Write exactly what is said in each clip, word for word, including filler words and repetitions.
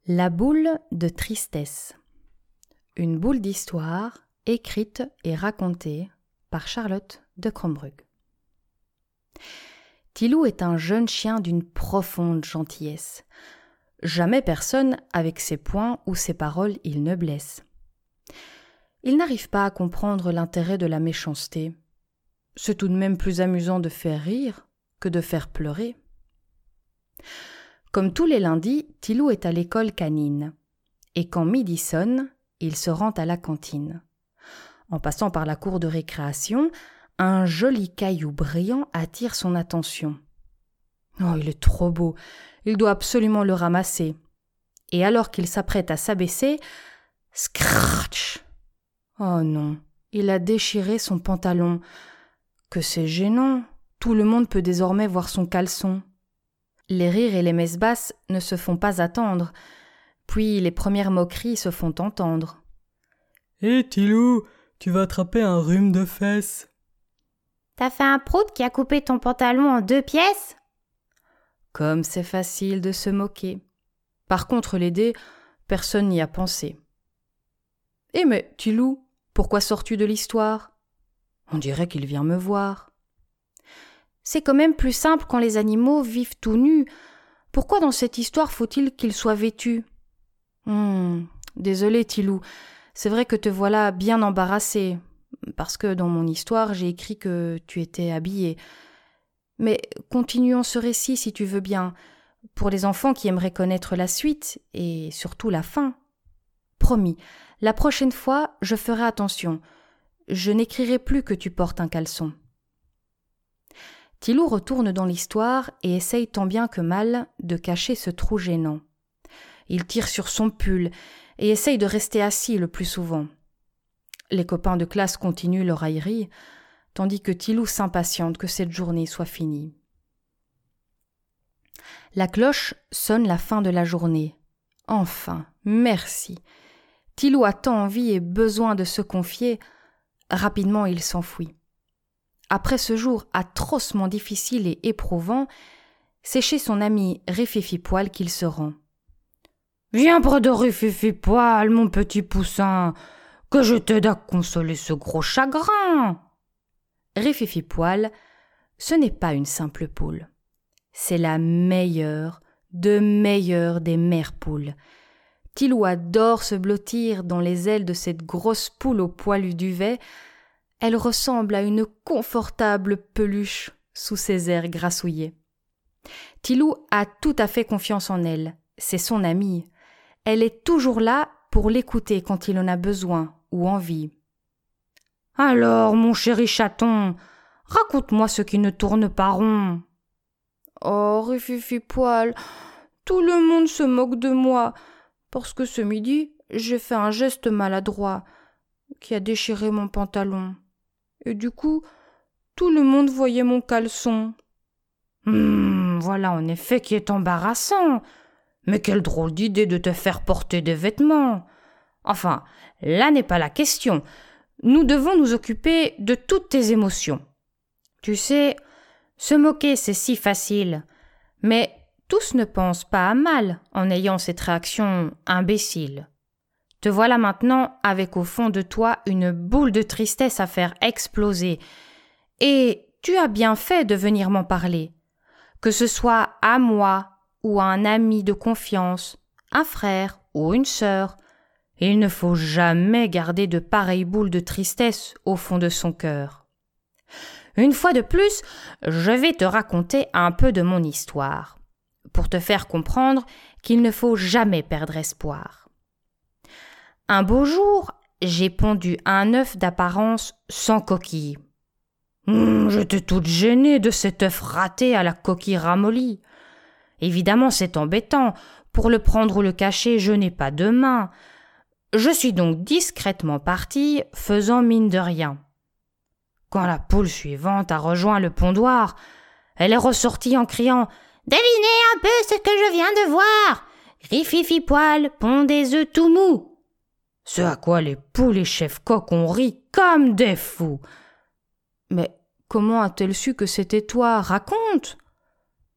La boule de tristesse. Une boule d'histoire écrite et racontée par Charlotte de Crombrugge. Tilou est un jeune chien d'une profonde gentillesse. Jamais personne, avec ses poings ou ses paroles, il ne blesse. Il n'arrive pas à comprendre l'intérêt de la méchanceté. C'est tout de même plus amusant de faire rire que de faire pleurer. Comme tous les lundis, Tilou est à l'école canine. Et quand midi sonne, il se rend à la cantine. En passant par la cour de récréation, un joli caillou brillant attire son attention. Oh, il est trop beau, il doit absolument le ramasser. Et alors qu'il s'apprête à s'abaisser, scratch! Oh non, il a déchiré son pantalon. Que c'est gênant, tout le monde peut désormais voir son caleçon. Les rires et les messes basses ne se font pas attendre, puis les premières moqueries se font entendre. « Hé Tilou, tu vas attraper un rhume de fesses. »« T'as fait un prout qui a coupé ton pantalon en deux pièces ?» Comme c'est facile de se moquer. Par contre, l'aider, personne n'y a pensé. « Eh mais, Tilou, pourquoi sors-tu de l'histoire ? On dirait qu'il vient me voir. » C'est quand même plus simple quand les animaux vivent tout nus. Pourquoi dans cette histoire faut-il qu'ils soient vêtus ? Hum, désolé Tilou, c'est vrai que te voilà bien embarrassé, parce que dans mon histoire j'ai écrit que tu étais habillé. Mais continuons ce récit si tu veux bien, pour les enfants qui aimeraient connaître la suite, et surtout la fin. Promis, la prochaine fois je ferai attention, je n'écrirai plus que tu portes un caleçon. Tilou retourne dans l'histoire et essaye tant bien que mal de cacher ce trou gênant. Il tire sur son pull et essaye de rester assis le plus souvent. Les copains de classe continuent leur raillerie, tandis que Tilou s'impatiente que cette journée soit finie. La cloche sonne la fin de la journée. Enfin, merci. Tilou a tant envie et besoin de se confier. Rapidement, il s'enfuit. Après ce jour atrocement difficile et éprouvant, c'est chez son ami Rififi-Poil qu'il se rend. « Viens près de Rififi-Poil, mon petit poussin, que je t'aide à consoler ce gros chagrin. » Rififi-Poil, ce n'est pas une simple poule. C'est la meilleure, de meilleures des mères poules. Tilou adore se blottir dans les ailes de cette grosse poule au poilu duvet. Elle ressemble à une confortable peluche sous ses airs grassouillés. Tilou a tout à fait confiance en elle, c'est son amie. Elle est toujours là pour l'écouter quand il en a besoin ou envie. « Alors, mon chéri chaton, raconte-moi ce qui ne tourne pas rond. »« Oh, Rififi-Poil, tout le monde se moque de moi, parce que ce midi, j'ai fait un geste maladroit qui a déchiré mon pantalon. Et du coup, tout le monde voyait mon caleçon. Hum, voilà en effet qui est embarrassant. Mais quelle drôle d'idée de te faire porter des vêtements. Enfin, là n'est pas la question. Nous devons nous occuper de toutes tes émotions. Tu sais, se moquer c'est si facile. Mais tous ne pensent pas à mal en ayant cette réaction imbécile. Te voilà maintenant avec au fond de toi une boule de tristesse à faire exploser. Et tu as bien fait de venir m'en parler. Que ce soit à moi ou à un ami de confiance, un frère ou une sœur, il ne faut jamais garder de pareilles boules de tristesse au fond de son cœur. Une fois de plus, je vais te raconter un peu de mon histoire, pour te faire comprendre qu'il ne faut jamais perdre espoir. Un beau jour, j'ai pondu un œuf d'apparence sans coquille. Hum, j'étais toute gênée de cet œuf raté à la coquille ramollie. Évidemment, c'est embêtant. Pour le prendre ou le cacher, je n'ai pas de main. Je suis donc discrètement partie, faisant mine de rien. Quand la poule suivante a rejoint le pondoir, elle est ressortie en criant « Devinez un peu ce que je viens de voir. Rififi-Poil pond des œufs tout mous. » Ce à quoi les poules et chef-coq ont ri comme des fous. « Mais comment a-t-elle su que c'était toi ? Raconte !»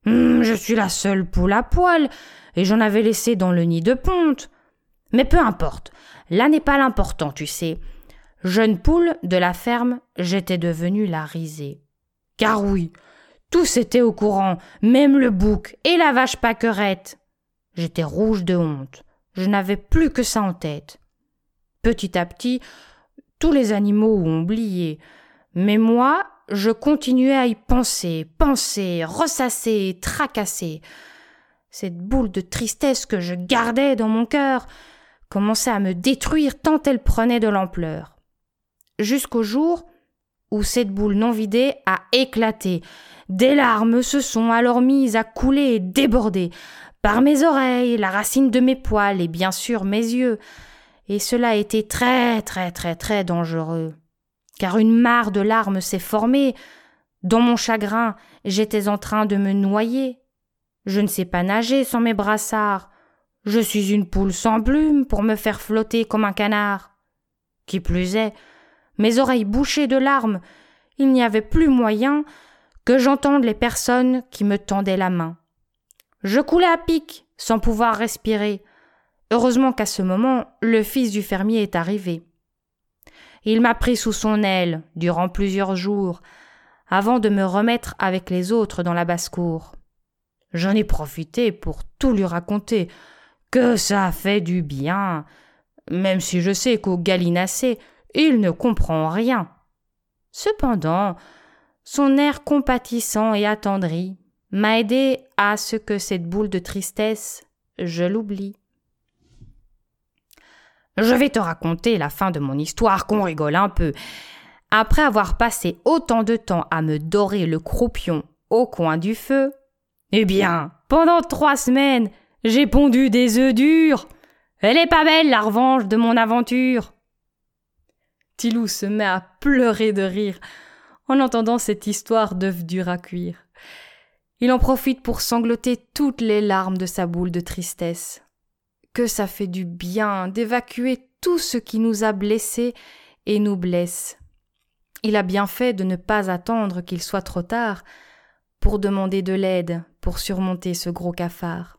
Hum, je suis la seule poule à poil, et j'en avais laissé dans le nid de ponte. Mais peu importe, là n'est pas l'important, tu sais. Jeune poule de la ferme, j'étais devenue la risée. Car oui, tous étaient au courant, même le bouc et la vache pâquerette. J'étais rouge de honte, je n'avais plus que ça en tête. Petit à petit, tous les animaux ont oublié, mais moi, je continuais à y penser, penser, ressasser, tracasser. Cette boule de tristesse que je gardais dans mon cœur commençait à me détruire tant elle prenait de l'ampleur. Jusqu'au jour où cette boule non vidée a éclaté. Des larmes se sont alors mises à couler et déborder, par mes oreilles, la racine de mes poils et bien sûr mes yeux. Et cela a été très très très très dangereux, car une mare de larmes s'est formée. Dans mon chagrin, j'étais en train de me noyer. Je ne sais pas nager sans mes brassards. Je suis une poule sans plumes pour me faire flotter comme un canard. Qui plus est, mes oreilles bouchées de larmes, il n'y avait plus moyen que j'entende les personnes qui me tendaient la main. Je coulais à pic, sans pouvoir respirer. Heureusement qu'à ce moment, le fils du fermier est arrivé. Il m'a pris sous son aile durant plusieurs jours, avant de me remettre avec les autres dans la basse-cour. J'en ai profité pour tout lui raconter, que ça a fait du bien, même si je sais qu'au gallinacé, il ne comprend rien. Cependant, son air compatissant et attendri m'a aidé à ce que cette boule de tristesse, je l'oublie. Je vais te raconter la fin de mon histoire, qu'on rigole un peu. Après avoir passé autant de temps à me dorer le croupion au coin du feu, eh bien, pendant trois semaines, j'ai pondu des œufs durs. Elle est pas belle, la revanche de mon aventure. Tilou se met à pleurer de rire en entendant cette histoire d'œufs durs à cuire. Il en profite pour sangloter toutes les larmes de sa boule de tristesse. Que ça fait du bien d'évacuer tout ce qui nous a blessés et nous blesse. Il a bien fait de ne pas attendre qu'il soit trop tard pour demander de l'aide pour surmonter ce gros cafard.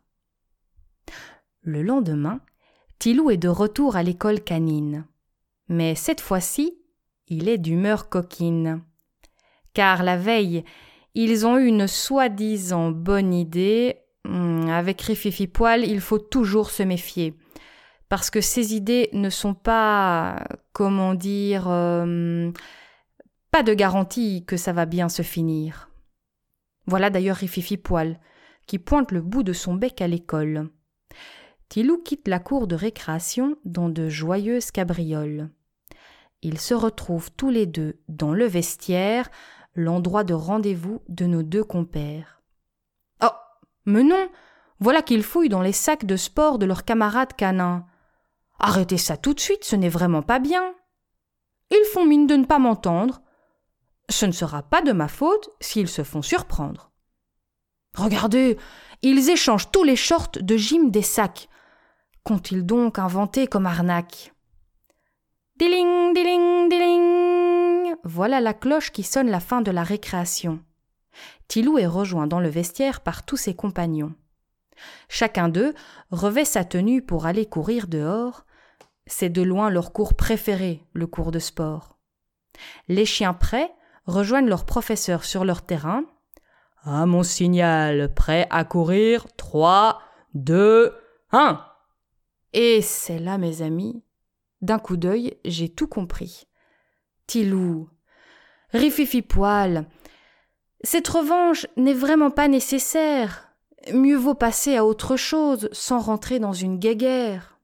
Le lendemain, Tilou est de retour à l'école canine. Mais cette fois-ci, il est d'humeur coquine. Car la veille, ils ont eu une soi-disant bonne idée. Avec Rififi Poil, il faut toujours se méfier. Parce que ces idées ne sont pas, comment dire, euh, pas de garantie que ça va bien se finir. Voilà d'ailleurs Rififi Poil, qui pointe le bout de son bec à l'école. Tilou quitte la cour de récréation dans de joyeuses cabrioles. Ils se retrouvent tous les deux dans le vestiaire, l'endroit de rendez-vous de nos deux compères. Oh, mais non, voilà qu'ils fouillent dans les sacs de sport de leurs camarades canins. Arrêtez ça tout de suite, ce n'est vraiment pas bien. Ils font mine de ne pas m'entendre. Ce ne sera pas de ma faute s'ils se font surprendre. Regardez, ils échangent tous les shorts de gym des sacs. Qu'ont-ils donc inventé comme arnaque? Diling, diling, diling. Voilà la cloche qui sonne la fin de la récréation. Tilou est rejoint dans le vestiaire par tous ses compagnons. Chacun d'eux revêt sa tenue pour aller courir dehors. C'est de loin leur cours préféré, le cours de sport. Les chiens prêts rejoignent leur professeur sur leur terrain. « À mon signal, prêt à courir, trois, deux, un !» Et c'est là, mes amis, d'un coup d'œil, j'ai tout compris. Tilou, Rififi Poil, cette revanche n'est vraiment pas nécessaire. Mieux vaut passer à autre chose sans rentrer dans une guéguerre.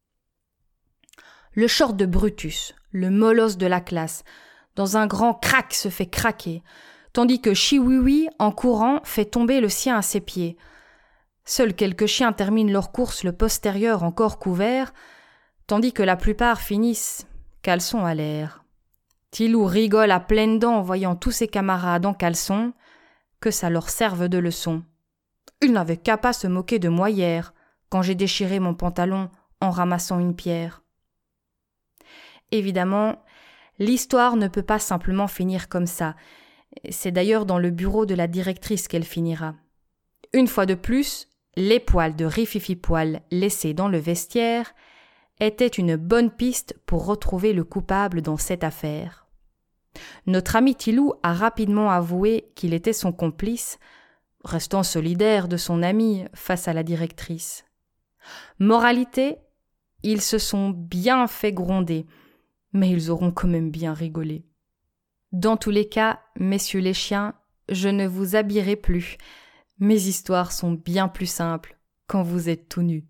Le short de Brutus, le molosse de la classe, dans un grand crac se fait craquer, tandis que Chiwiwi, en courant, fait tomber le sien à ses pieds. Seuls quelques chiens terminent leur course le postérieur encore couvert, tandis que la plupart finissent caleçon à l'air. Tilou rigole à pleines dents en voyant tous ses camarades en caleçon, que ça leur serve de leçon. Il n'avait qu'à pas se moquer de moi hier, quand j'ai déchiré mon pantalon en ramassant une pierre. Évidemment, l'histoire ne peut pas simplement finir comme ça. C'est d'ailleurs dans le bureau de la directrice qu'elle finira. Une fois de plus, les poils de Rififi-Poil laissés dans le vestiaire étaient une bonne piste pour retrouver le coupable dans cette affaire. Notre ami Tilou a rapidement avoué qu'il était son complice, restant solidaire de son ami face à la directrice. Moralité, ils se sont bien fait gronder, mais ils auront quand même bien rigolé. Dans tous les cas, messieurs les chiens, je ne vous habillerai plus. Mes histoires sont bien plus simples quand vous êtes tout nus.